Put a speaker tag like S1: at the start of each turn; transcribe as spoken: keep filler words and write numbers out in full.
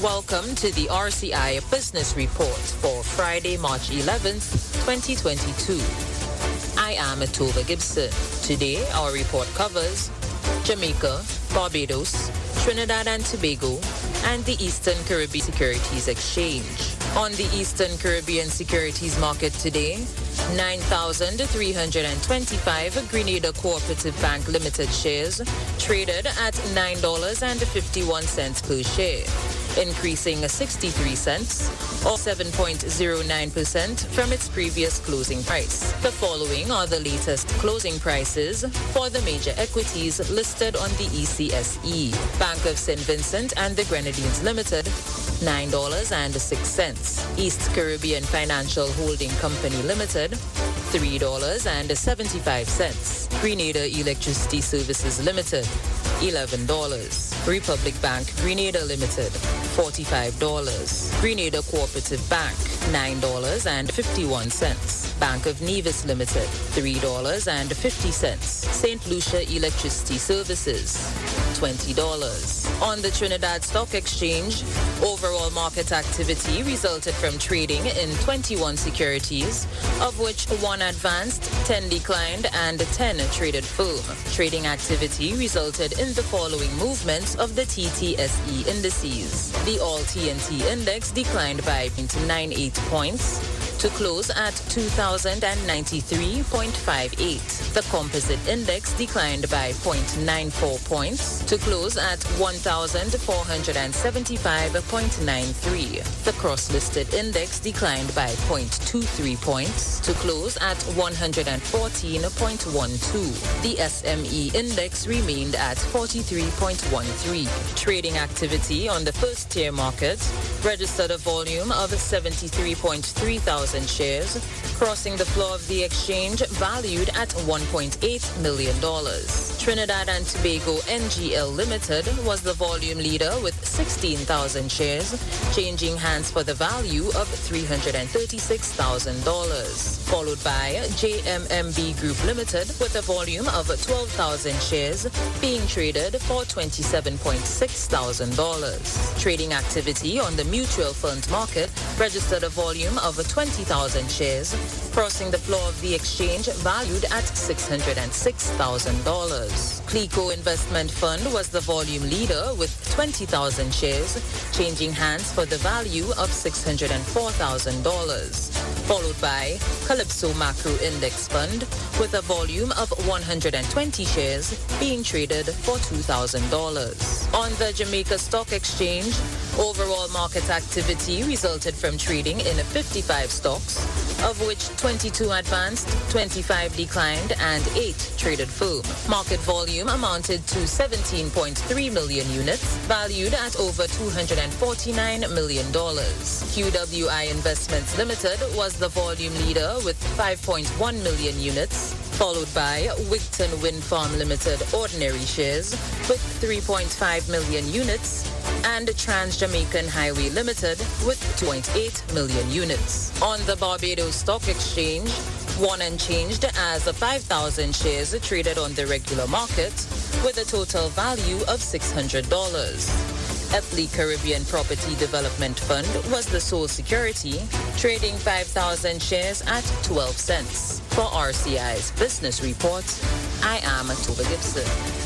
S1: Welcome to the R C I Business Report for Friday, March eleventh, twenty twenty-two. I am Tova Gibson. Today, our report covers Jamaica, Barbados, Trinidad and Tobago, and the Eastern Caribbean Securities Exchange. On the Eastern Caribbean Securities Market today, nine thousand three hundred twenty-five Grenada Cooperative Bank Limited shares traded at nine dollars and fifty-one cents per share, increasing sixty-three cents or seven point zero nine percent from its previous closing price. The following are the latest closing prices for the major equities listed on the E C S E. Bank of Saint Vincent and the Grenadines Limited, nine dollars and six cents. East Caribbean Financial Holding Company Limited, three dollars and seventy-five cents. Grenada Electricity Services Limited, eleven dollars. Republic Bank Grenada Limited, forty-five dollars. Grenada Cooperative Bank, nine dollars and fifty-one cents. Bank of Nevis Limited, three dollars and fifty cents. Saint Lucia Electricity Services, twenty dollars. On the Trinidad Stock Exchange, overall market activity resulted from trading in twenty-one securities, of which one advanced, ten declined, and ten traded firm. Trading activity resulted in the following movements of the T T S E indices. The All T N T Index declined by zero point nine eight points to close at two thousand ninety-three point five eight. The Composite Index declined by zero point nine four points to close at one thousand four hundred seventy-five point nine three. The Cross-Listed Index declined by zero point two three points to close at one hundred fourteen point one two. The S M E Index remained at forty-three point one three. Trading activity on the first-tier market registered a volume of seventy-three point three thousand shares, crossing the floor of the exchange valued at one point eight million dollars. Trinidad and Tobago N G L Limited was the volume leader with sixteen thousand shares, changing hands for the value of three hundred thirty-six thousand dollars, followed by J M M B Group Limited with a volume of twelve thousand shares being traded for twenty-seven point six thousand dollars. Trading activity on the mutual fund market registered a volume of twenty thousand shares, crossing the floor of the exchange valued at six hundred six thousand dollars. Clico Investment Fund was the volume leader with twenty thousand shares, changing hands for the value of six hundred four thousand dollars, followed by Calypso Macro Index Fund with a volume of one hundred twenty shares being traded for two thousand dollars. On the Jamaica Stock Exchange, overall market activity resulted from trading in fifty-five stocks, of which twenty-two advanced, twenty-five declined, and eight traded firm. Market volume amounted to seventeen point three million units, valued at over two hundred forty-nine million dollars. Q W I Investments Limited was the volume leader with five point one million units, followed by Wigton Wind Farm Limited ordinary shares with three point five million units, and Trans-Jamaican Highway Limited with two point eight million units. On the Barbados Stock Exchange, one unchanged as five thousand shares traded on the regular market with a total value of six hundred dollars. Epley Caribbean Property Development Fund was the sole security, trading five thousand shares at twelve cents. For R C I's Business Report, I am Tova Gibson.